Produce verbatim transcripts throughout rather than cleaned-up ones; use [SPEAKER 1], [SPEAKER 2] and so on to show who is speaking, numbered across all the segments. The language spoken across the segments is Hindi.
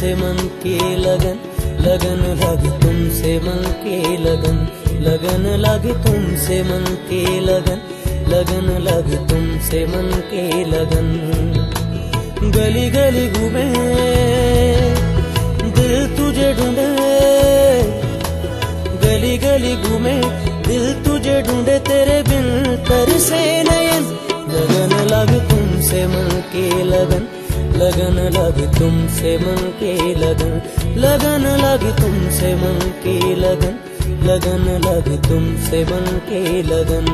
[SPEAKER 1] तुमसे मन की लगन, लगन लगी तुमसे मन की लगन, लगन लगी तुमसे मन की लगन, लगन लगी तुमसे मन की लगन। गली गली घूमे दिल तुझे ढूंढे, गली गली घूमे दिल तुझे ढूंढे, तेरे बिन तरसे नयन। लगन लगी तुमसे मन की लगन, लगन लगी तुमसे मन की लगन, लगन लगी तुमसे मन की लगन, लगन लगी तुमसे मन की लगन।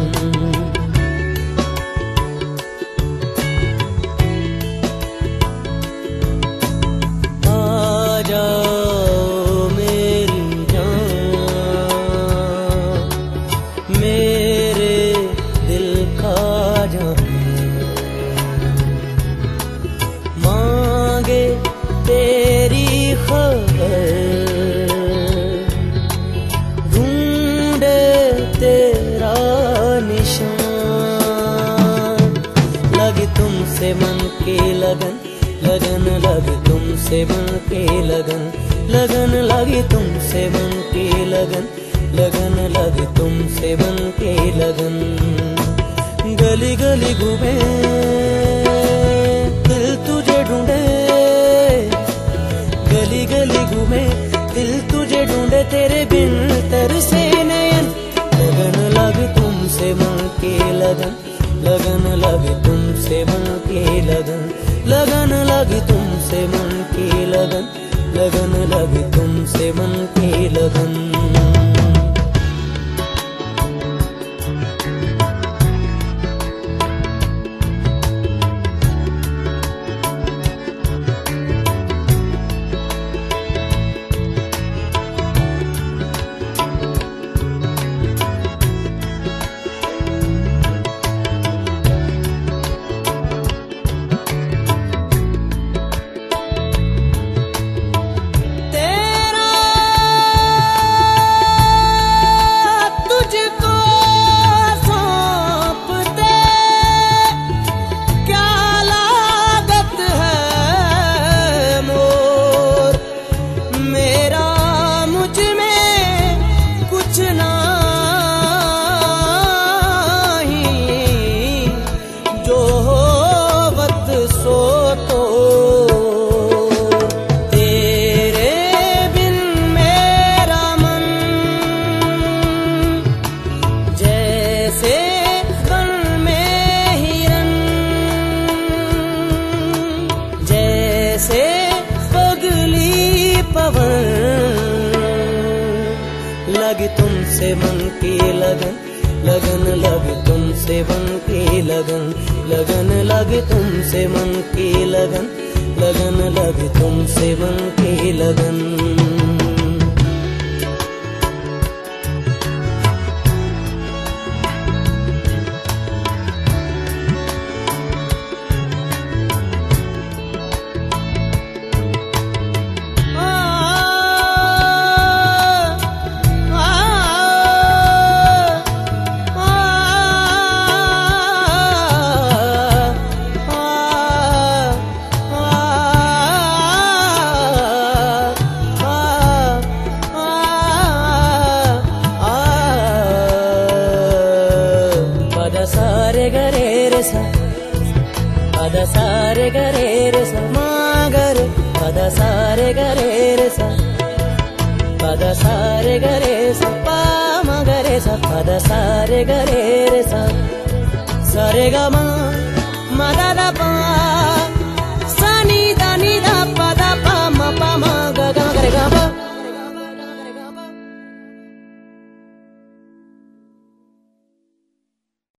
[SPEAKER 1] आ जाओ मेरी जान, मेरे दिल का जान, मांगे तेरी खबर, ढूंढे तेरा निशान। लगी तुमसे मन की लगन, लगन लगी तुमसे मन की लगन, लगन लगी तुमसे मन की लगन, लगन लगी तुमसे मन की लगन। गली गली घूमे दिल तुझे ढूंढे, गली गली घूमे दिल तुझे ढूंढे, तेरे बिन तरसे नयन। लगन लगी तुमसे मन की लगन, लगन लगी तुमसे मन की लगन, लगन लगी तुमसे मन की लगन, लगन लगी तुमसे मन की लगन। लगी तुमसे मन की लगन, लगन लगी तुमसे मन की लगन, लगन लगी तुमसे मन की लगन, लगन लगी तुमसे मन की लगन। सारे गरे रे सा, पदा सारे गरे रे सा, मागरे पदा सारे गरे रे सा, पदा सारे गरे सा, पा मगरे सा, पदा सारे गरे रे सा, सारे गा मा, मा दा दा पा